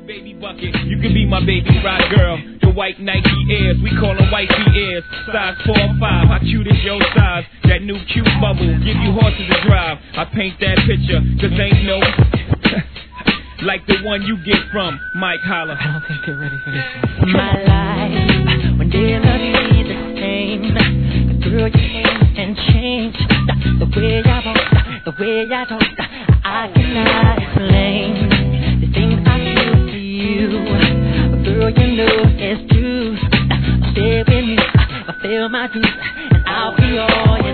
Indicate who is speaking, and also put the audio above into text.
Speaker 1: baby bucket, you can be my baby rock girl. The white Nike Airs, we call them wifey ears. Size 4 or 5, how cute is your size? That new cute bubble, give you horses to drive. I paint that picture, cause ain't no like the one you get from Mike Holler.
Speaker 2: I don't think they're ready for this one.
Speaker 3: My life, one day I'll be the same. But girl, you came and changed the way I walk, the way I talk. I cannot explain the things I feel to you. But girl, you know it's true. Stay with me, I feel my truth, and I'll be all